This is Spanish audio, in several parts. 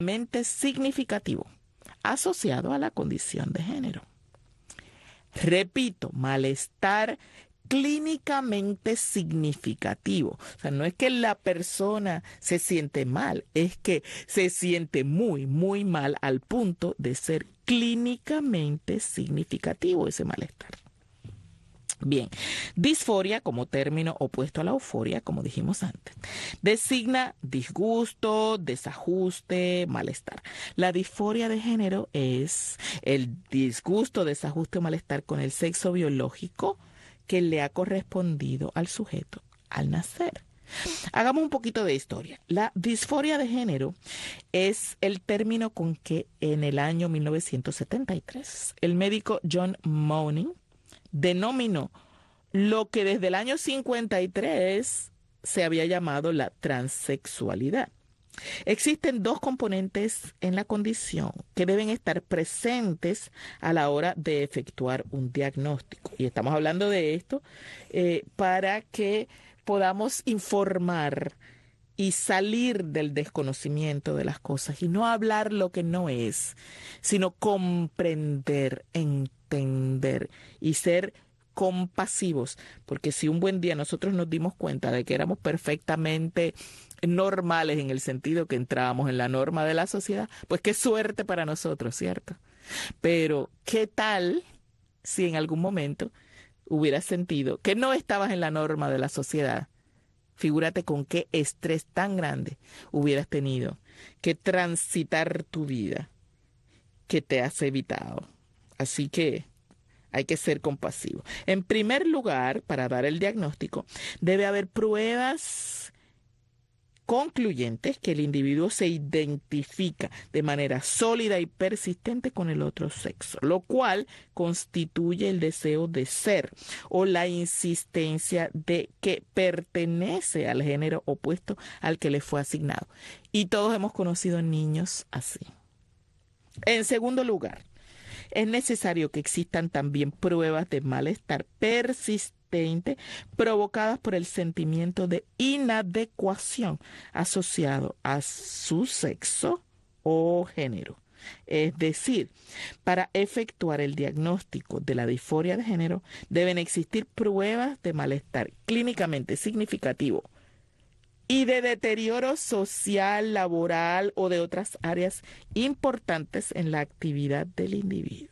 significativo asociado a la condición de género. Repito, malestar clínicamente significativo. O sea, no es que la persona se siente mal, es que se siente muy, muy mal al punto de ser clínicamente significativo ese malestar. Bien, disforia como término opuesto a la euforia, como dijimos antes, designa disgusto, desajuste, malestar. La disforia de género es el disgusto, desajuste o malestar con el sexo biológico que le ha correspondido al sujeto al nacer. Hagamos un poquito de historia. La disforia de género es el término con que en el año 1973 el médico John Mourning denominó lo que desde el año 53 se había llamado la transexualidad. Existen dos componentes en la condición que deben estar presentes a la hora de efectuar un diagnóstico. Y estamos hablando de esto para que podamos informar y salir del desconocimiento de las cosas y no hablar lo que no es, sino comprender, entender y ser compasivos, porque si un buen día nosotros nos dimos cuenta de que éramos perfectamente normales en el sentido que entrábamos en la norma de la sociedad, pues qué suerte para nosotros, ¿cierto? Pero ¿qué tal si en algún momento hubieras sentido que no estabas en la norma de la sociedad? Figúrate con qué estrés tan grande hubieras tenido que transitar tu vida que te has evitado. Así que hay que ser compasivo. En primer lugar, para dar el diagnóstico, debe haber pruebas concluyentes que el individuo se identifica de manera sólida y persistente con el otro sexo, lo cual constituye el deseo de ser o la insistencia de que pertenece al género opuesto al que le fue asignado. Y todos hemos conocido niños así. En segundo lugar, es necesario que existan también pruebas de malestar persistente provocadas por el sentimiento de inadecuación asociado a su sexo o género. Es decir, para efectuar el diagnóstico de la disforia de género deben existir pruebas de malestar clínicamente significativo y de deterioro social, laboral o de otras áreas importantes en la actividad del individuo.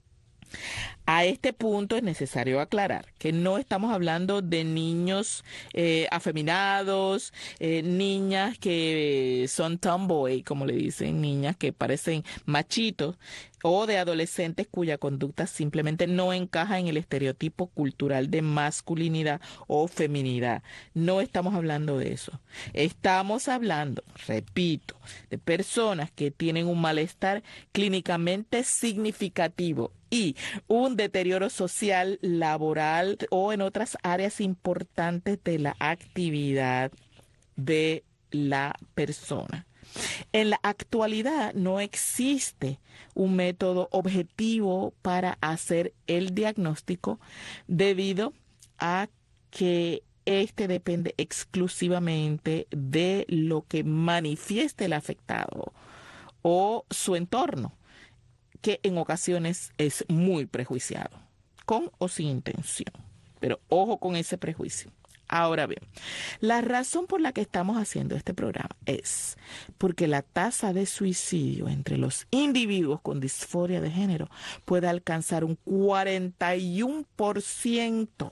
A este punto es necesario aclarar que no estamos hablando de niños afeminados, niñas que son tomboy, como le dicen, niñas que parecen machitos, o de adolescentes cuya conducta simplemente no encaja en el estereotipo cultural de masculinidad o feminidad. No estamos hablando de eso. Estamos hablando, repito, de personas que tienen un malestar clínicamente significativo y un deterioro social, laboral o en otras áreas importantes de la actividad de la persona. En la actualidad no existe un método objetivo para hacer el diagnóstico debido a que este depende exclusivamente de lo que manifieste el afectado o su entorno, que en ocasiones es muy prejuiciado, con o sin intención. Pero ojo con ese prejuicio. Ahora bien, la razón por la que estamos haciendo este programa es porque la tasa de suicidio entre los individuos con disforia de género puede alcanzar un 41%,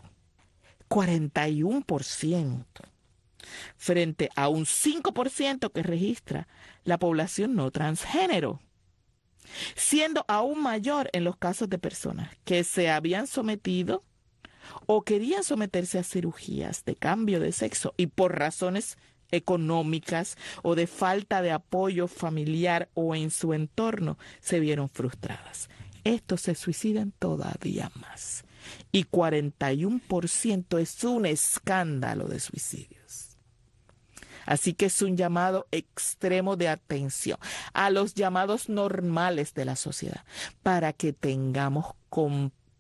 41%, frente a un 5% que registra la población no transgénero, siendo aún mayor en los casos de personas que se habían sometido o querían someterse a cirugías de cambio de sexo y por razones económicas o de falta de apoyo familiar o en su entorno se vieron frustradas. Estos se suicidan todavía más. Y 41% es un escándalo de suicidios. Así que es un llamado extremo de atención a los llamados normales de la sociedad para que tengamos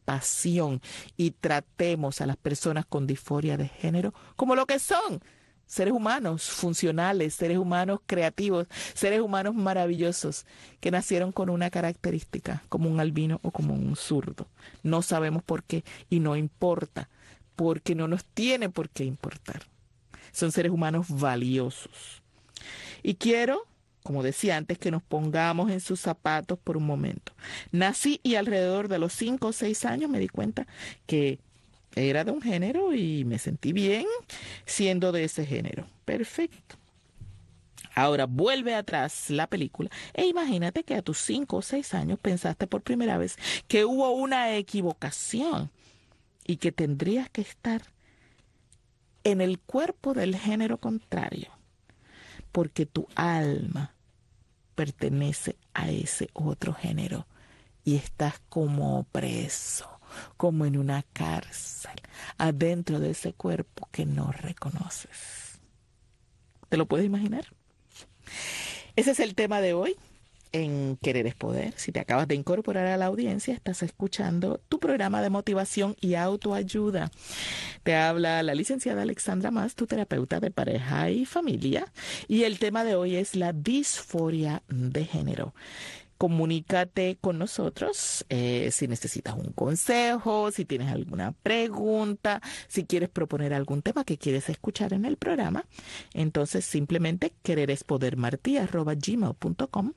compasión y tratemos a las personas con disforia de género como lo que son seres humanos funcionales, seres humanos creativos, seres humanos maravillosos que nacieron con una característica, como un albino o como un zurdo. No sabemos por qué y no importa, porque no nos tiene por qué importar. Son seres humanos valiosos. Y quiero, como decía antes, que nos pongamos en sus zapatos por un momento. Nací y alrededor de los 5 o 6 años me di cuenta que era de un género y me sentí bien siendo de ese género. Perfecto. Ahora vuelve atrás la película e imagínate que a tus 5 o 6 años pensaste por primera vez que hubo una equivocación y que tendrías que estar en el cuerpo del género contrario, porque tu alma pertenece a ese otro género y estás como preso, como en una cárcel, adentro de ese cuerpo que no reconoces. ¿Te lo puedes imaginar? Ese es el tema de hoy en Querer es Poder. Si te acabas de incorporar a la audiencia, estás escuchando tu programa de motivación y autoayuda. Te habla la licenciada Alexandra Mas, tu terapeuta de pareja y familia. Y el tema de hoy es la disforia de género. Comunícate con nosotros si necesitas un consejo, si tienes alguna pregunta, si quieres proponer algún tema que quieres escuchar en el programa. Entonces simplemente quererespodermarti@gmail.com,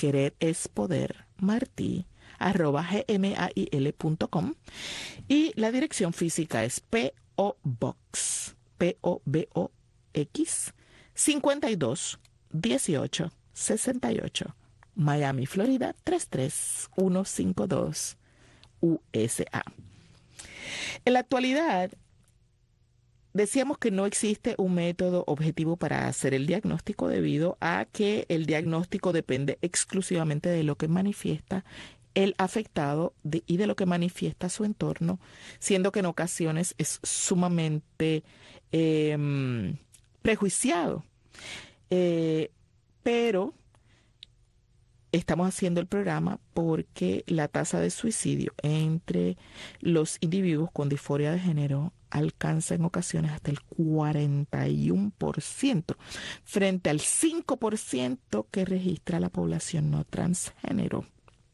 quererespodermarti@gmail.com, y la dirección física es P.O. Box, P.O.B.O.X 52 18 68, Miami, Florida 33152, USA. En la actualidad, decíamos que no existe un método objetivo para hacer el diagnóstico debido a que el diagnóstico depende exclusivamente de lo que manifiesta el afectado y de lo que manifiesta su entorno, siendo que en ocasiones es sumamente prejuiciado. Pero estamos haciendo el programa porque la tasa de suicidio entre los individuos con disforia de género alcanza en ocasiones hasta el 41%, frente al 5% que registra la población no transgénero.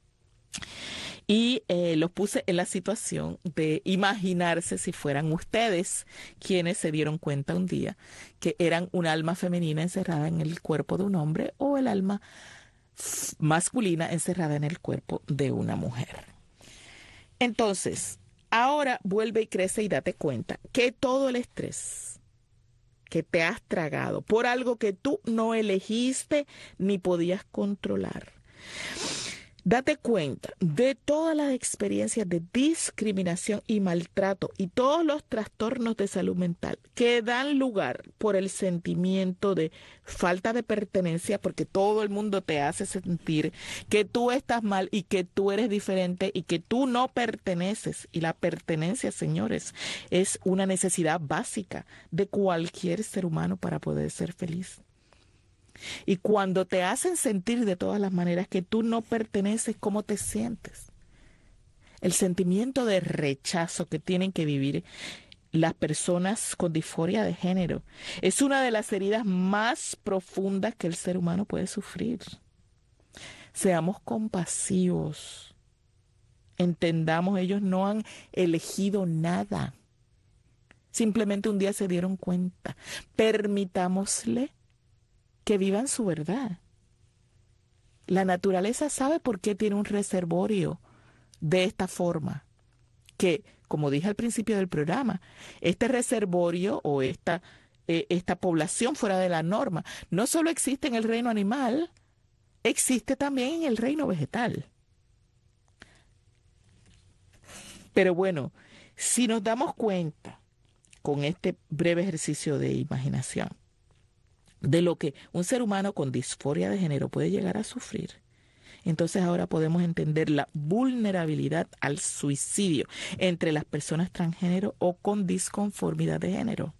Y los puse en la situación de imaginarse si fueran ustedes quienes se dieron cuenta un día que eran un alma femenina encerrada en el cuerpo de un hombre o el alma masculina encerrada en el cuerpo de una mujer. Entonces, ahora vuelve y crece y date cuenta que todo el estrés que te has tragado por algo que tú no elegiste ni podías controlar, date cuenta de todas las experiencias de discriminación y maltrato y todos los trastornos de salud mental que dan lugar por el sentimiento de falta de pertenencia, porque todo el mundo te hace sentir que tú estás mal y que tú eres diferente y que tú no perteneces. Y la pertenencia, señores, es una necesidad básica de cualquier ser humano para poder ser feliz. Y cuando te hacen sentir de todas las maneras que tú no perteneces, ¿cómo te sientes? El sentimiento de rechazo que tienen que vivir las personas con disforia de género es una de las heridas más profundas que el ser humano puede sufrir. Seamos compasivos. Entendamos, ellos no han elegido nada. Simplemente un día se dieron cuenta. Permitámosle que vivan su verdad. La naturaleza sabe por qué tiene un reservorio de esta forma. Que, como dije al principio del programa, este reservorio o esta población fuera de la norma no solo existe en el reino animal, existe también en el reino vegetal. Pero bueno, si nos damos cuenta con este breve ejercicio de imaginación de lo que un ser humano con disforia de género puede llegar a sufrir, entonces ahora podemos entender la vulnerabilidad al suicidio entre las personas transgénero o con disconformidad de género.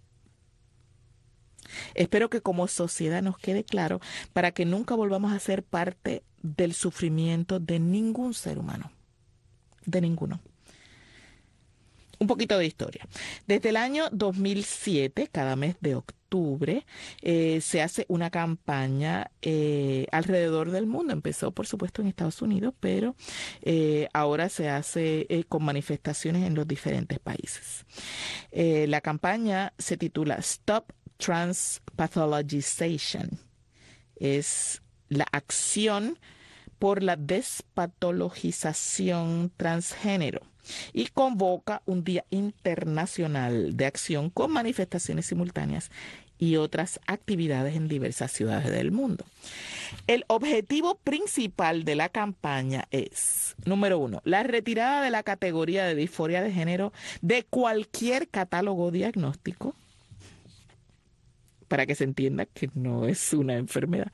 Espero que como sociedad nos quede claro para que nunca volvamos a ser parte del sufrimiento de ningún ser humano, de ninguno. Un poquito de historia. Desde el año 2007, cada mes de octubre, octubre se hace una campaña alrededor del mundo. Empezó, por supuesto, en Estados Unidos, pero ahora se hace con manifestaciones en los diferentes países. La campaña se titula Stop Trans Pathologization. Es la acción por la despatologización transgénero y convoca un Día Internacional de Acción con manifestaciones simultáneas y otras actividades en diversas ciudades del mundo. El objetivo principal de la campaña es, número 1, la retirada de la categoría de disforia de género de cualquier catálogo diagnóstico, para que se entienda que no es una enfermedad,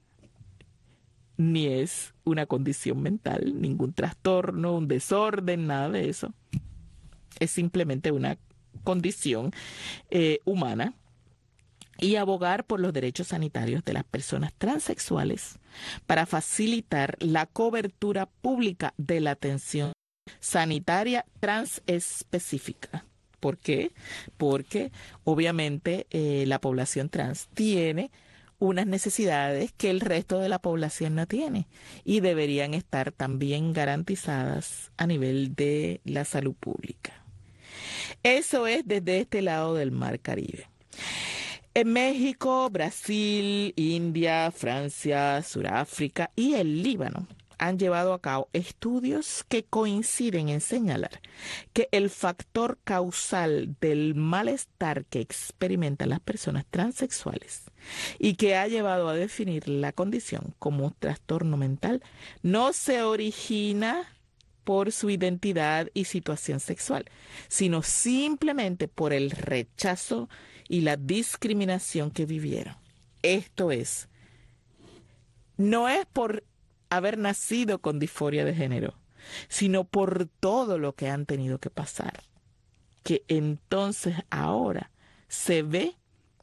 ni es una condición mental, ningún trastorno, un desorden, nada de eso. Es simplemente una condición humana. Y abogar por los derechos sanitarios de las personas transexuales para facilitar la cobertura pública de la atención sanitaria transespecífica. ¿Por qué? Porque obviamente la población trans tiene unas necesidades que el resto de la población no tiene y deberían estar también garantizadas a nivel de la salud pública. Eso es desde este lado del Mar Caribe. En México, Brasil, India, Francia, Sudáfrica y el Líbano han llevado a cabo estudios que coinciden en señalar que el factor causal del malestar que experimentan las personas transexuales y que ha llevado a definir la condición como un trastorno mental no se origina por su identidad y situación sexual, sino simplemente por el rechazo y la discriminación que vivieron. Esto es, no es por haber nacido con disforia de género, sino por todo lo que han tenido que pasar, que entonces ahora se ve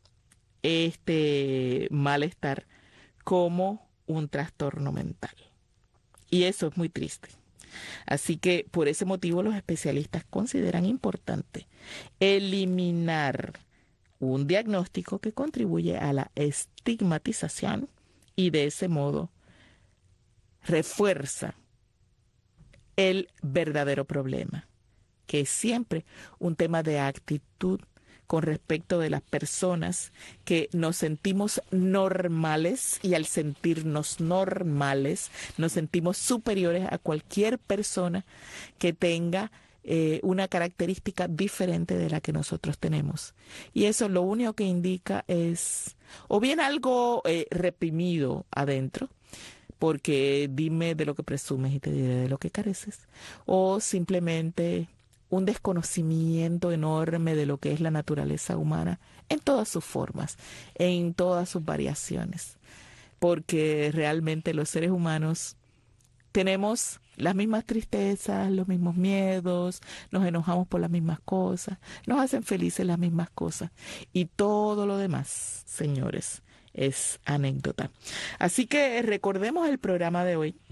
este malestar como un trastorno mental. Y eso es muy triste. Así que por ese motivo los especialistas consideran importante eliminar un diagnóstico que contribuye a la estigmatización y de ese modo refuerza el verdadero problema, que es siempre un tema de actitud con respecto de las personas que nos sentimos normales y al sentirnos normales nos sentimos superiores a cualquier persona que tenga una característica diferente de la que nosotros tenemos. Y eso lo único que indica es o bien algo reprimido adentro, porque dime de lo que presumes y te diré de lo que careces, o simplemente un desconocimiento enorme de lo que es la naturaleza humana en todas sus formas, en todas sus variaciones, porque realmente los seres humanos tenemos las mismas tristezas, los mismos miedos, nos enojamos por las mismas cosas, nos hacen felices las mismas cosas y todo lo demás, señores, es anécdota. Así que recordemos el programa de hoy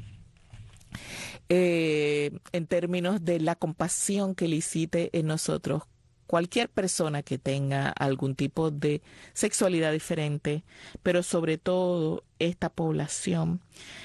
en términos de la compasión que licite en nosotros cualquier persona que tenga algún tipo de sexualidad diferente, pero sobre todo esta población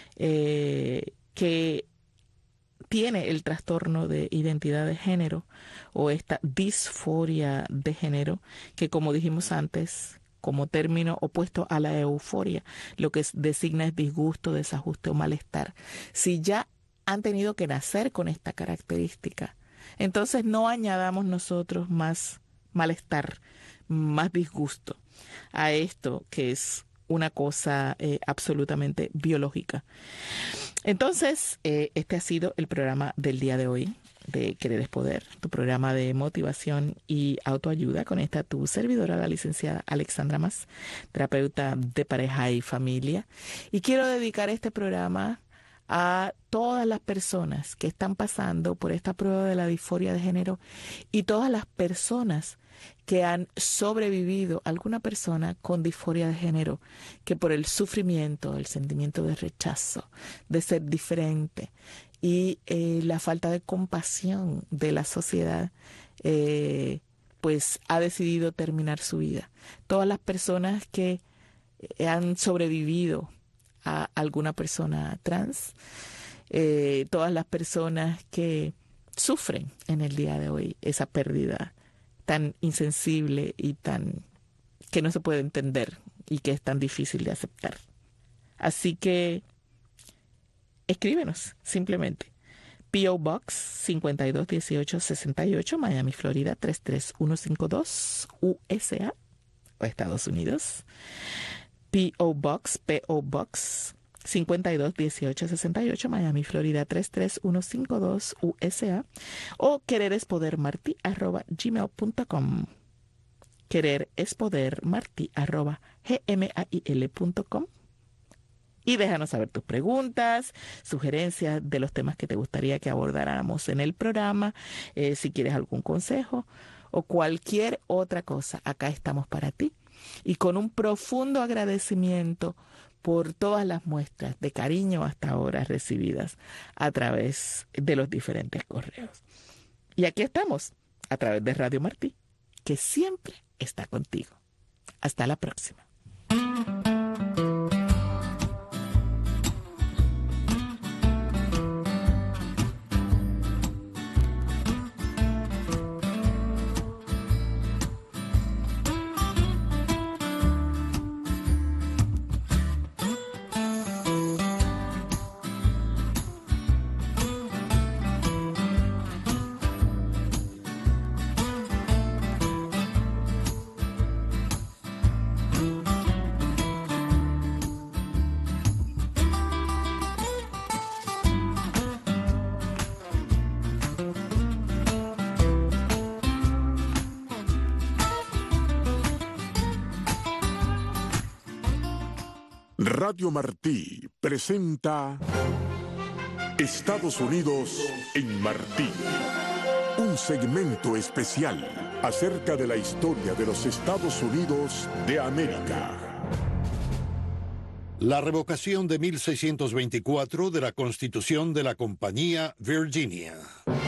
que tiene el trastorno de identidad de género o esta disforia de género, que como dijimos antes, como término opuesto a la euforia, lo que designa es disgusto, desajuste o malestar. Si ya han tenido que nacer con esta característica, entonces no añadamos nosotros más malestar, más disgusto a esto que es una cosa absolutamente biológica. Entonces, este ha sido el programa del día de hoy de Querer es Poder, tu programa de motivación y autoayuda con esta tu servidora, la licenciada Alexandra Mas, terapeuta de pareja y familia. Y quiero dedicar este programa a todas las personas que están pasando por esta prueba de la disforia de género y todas las personas que han sobrevivido, alguna persona con disforia de género, que por el sufrimiento, el sentimiento de rechazo, de ser diferente y la falta de compasión de la sociedad, pues ha decidido terminar su vida. Todas las personas que han sobrevivido a alguna persona trans, todas las personas que sufren en el día de hoy esa pérdida tan insensible y tan que no se puede entender y que es tan difícil de aceptar. Así que escríbenos simplemente. P.O. Box 521868, Miami, Florida 33152, USA o Estados Unidos. P.O. Box 521868, Miami, Florida 33152, USA. O quererespodermarti@gmail.com. quererespodermarti@gmail.com. Y déjanos saber tus preguntas, sugerencias de los temas que te gustaría que abordáramos en el programa, si quieres algún consejo o cualquier otra cosa. Acá estamos para ti. Y con un profundo agradecimiento por todas las muestras de cariño hasta ahora recibidas a través de los diferentes correos. Y aquí estamos, a través de Radio Martí, que siempre está contigo. Hasta la próxima. Radio Martí presenta Estados Unidos en Martí, un segmento especial acerca de la historia de los Estados Unidos de América. La revocación de 1624 de la Constitución de la Compañía Virginia.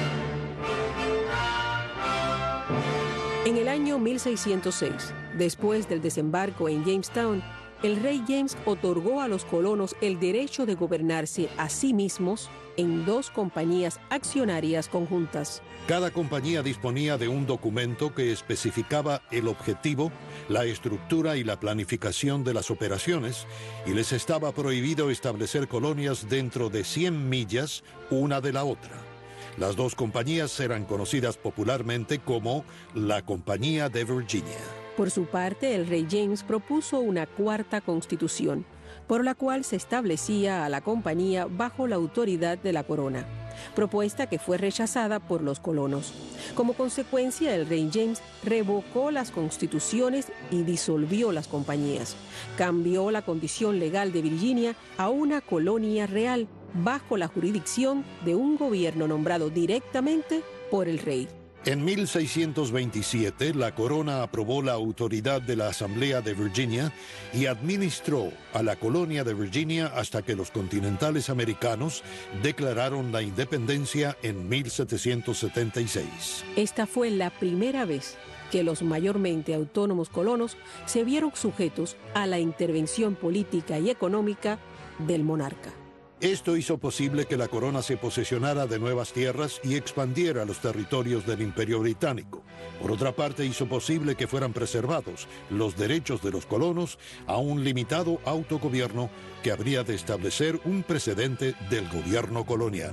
En el año 1606, después del desembarco en Jamestown, el rey James otorgó a los colonos el derecho de gobernarse a sí mismos en 2 compañías accionarias conjuntas. Cada compañía disponía de un documento que especificaba el objetivo, la estructura y la planificación de las operaciones, y les estaba prohibido establecer colonias dentro de 100 millas una de la otra. Las 2 compañías eran conocidas popularmente como la Compañía de Virginia. Por su parte, el rey James propuso una 4ª constitución, por la cual se establecía a la compañía bajo la autoridad de la corona, propuesta que fue rechazada por los colonos. Como consecuencia, el rey James revocó las constituciones y disolvió las compañías. Cambió la condición legal de Virginia a una colonia real, bajo la jurisdicción de un gobierno nombrado directamente por el rey. En 1627, la corona aprobó la autoridad de la Asamblea de Virginia y administró a la colonia de Virginia hasta que los continentales americanos declararon la independencia en 1776. Esta fue la primera vez que los mayormente autónomos colonos se vieron sujetos a la intervención política y económica del monarca. Esto hizo posible que la corona se posesionara de nuevas tierras y expandiera los territorios del Imperio Británico. Por otra parte, hizo posible que fueran preservados los derechos de los colonos a un limitado autogobierno que habría de establecer un precedente del gobierno colonial.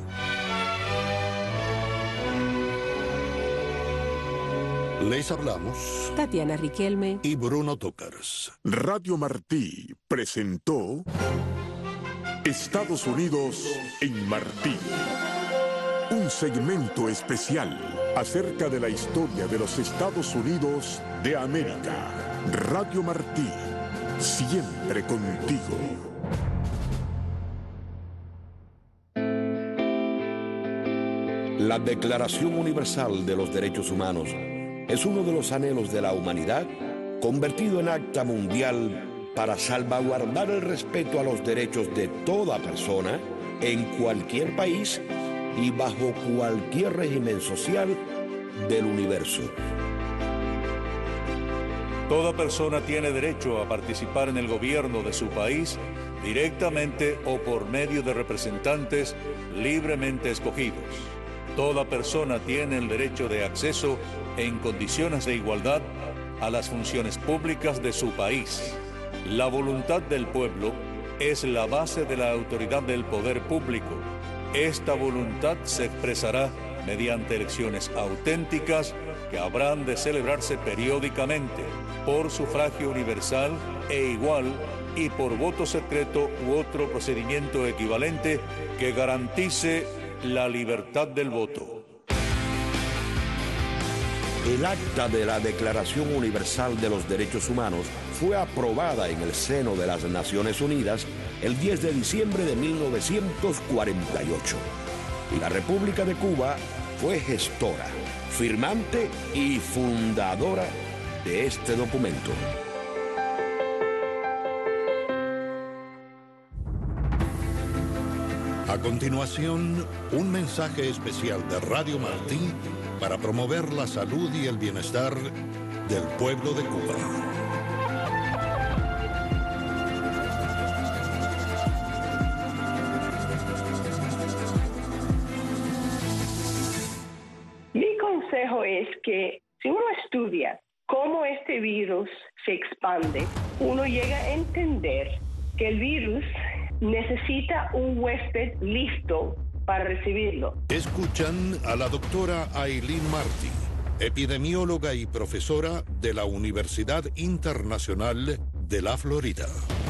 Les hablamos Tatiana Riquelme y Bruno Tócars. Radio Martí presentó Estados Unidos en Martí, un segmento especial acerca de la historia de los Estados Unidos de América. Radio Martí, siempre contigo. La Declaración Universal de los Derechos Humanos es uno de los anhelos de la humanidad convertido en acta mundial para salvaguardar el respeto a los derechos de toda persona en cualquier país y bajo cualquier régimen social del universo. Toda persona tiene derecho a participar en el gobierno de su país directamente o por medio de representantes libremente escogidos. Toda persona tiene el derecho de acceso en condiciones de igualdad a las funciones públicas de su país. La voluntad del pueblo es la base de la autoridad del poder público. Esta voluntad se expresará mediante elecciones auténticas que habrán de celebrarse periódicamente por sufragio universal e igual y por voto secreto u otro procedimiento equivalente que garantice la libertad del voto. El acta de la Declaración Universal de los Derechos Humanos fue aprobada en el seno de las Naciones Unidas el 10 de diciembre de 1948. Y la República de Cuba fue gestora, firmante y fundadora de este documento. A continuación, un mensaje especial de Radio Martí para promover la salud y el bienestar del pueblo de Cuba. Mi consejo es que si uno estudia cómo este virus se expande, uno llega a entender que el virus necesita un huésped listo para recibirlo. Escuchan a la doctora Aileen Martí, epidemióloga y profesora de la Universidad Internacional de la Florida.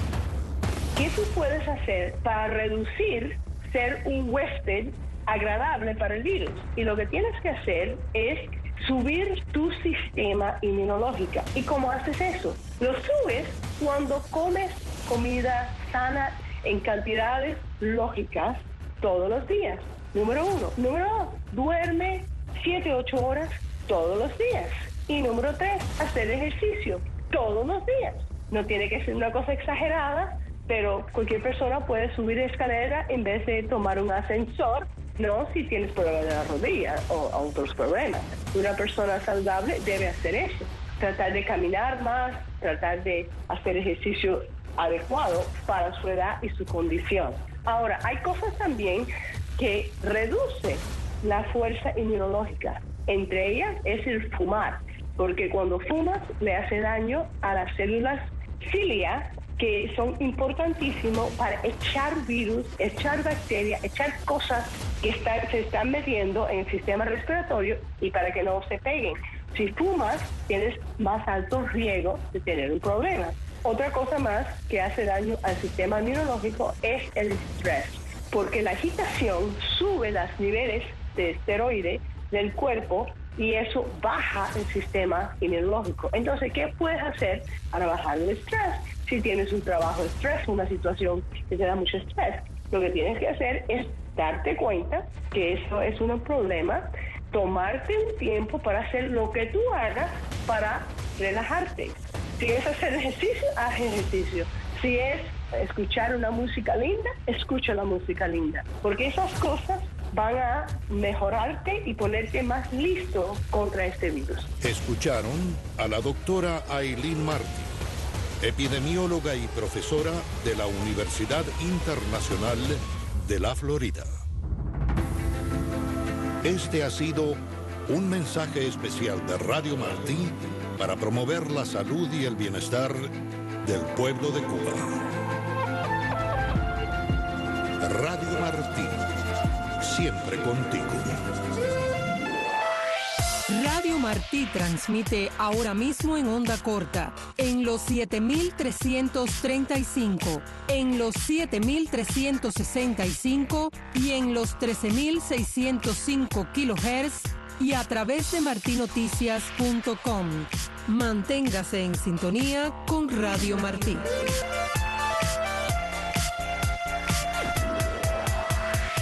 ¿Qué tú puedes hacer para reducir ser un huésped agradable para el virus? Y lo que tienes que hacer es subir tu sistema inmunológico. ¿Y cómo haces eso? Lo subes cuando comes comida sana en cantidades lógicas todos los días. Número 1. Número 2, duerme 7-8 horas todos los días. Y número 3, hacer ejercicio todos los días. No tiene que ser una cosa exagerada, pero cualquier persona puede subir escalera en vez de tomar un ascensor, no si tienes problemas de la rodilla o otros problemas. Una persona saludable debe hacer eso. Tratar de caminar más, tratar de hacer ejercicio adecuado para su edad y su condición. Ahora, hay cosas también que reducen la fuerza inmunológica. Entre ellas es el fumar, porque cuando fumas le hace daño a las células cilia, que son importantísimos para echar virus, echar bacterias, echar cosas que se están metiendo en el sistema respiratorio y para que no se peguen. Si fumas, tienes más alto riesgo de tener un problema. Otra cosa más que hace daño al sistema inmunológico es el estrés, porque la agitación sube los niveles de esteroides del cuerpo y eso baja el sistema inmunológico. Entonces, ¿qué puedes hacer para bajar el estrés? Si tienes un trabajo de estrés, una situación que te da mucho estrés, lo que tienes que hacer es darte cuenta que eso es un problema, tomarte un tiempo para hacer lo que tú hagas para relajarte. Si es hacer ejercicio, haz ejercicio. Si es escuchar una música linda, escucha la música linda. Porque esas cosas van a mejorarte y ponerte más listo contra este virus. Escucharon a la doctora Aileen Martí, epidemióloga y profesora de la Universidad Internacional de la Florida. Este ha sido un mensaje especial de Radio Martí para promover la salud y el bienestar del pueblo de Cuba. Radio Martí, siempre contigo. Radio Martí transmite ahora mismo en onda corta, en los 7335, en los 7365 y en los 13605 kHz y a través de martinoticias.com. Manténgase en sintonía con Radio Martí.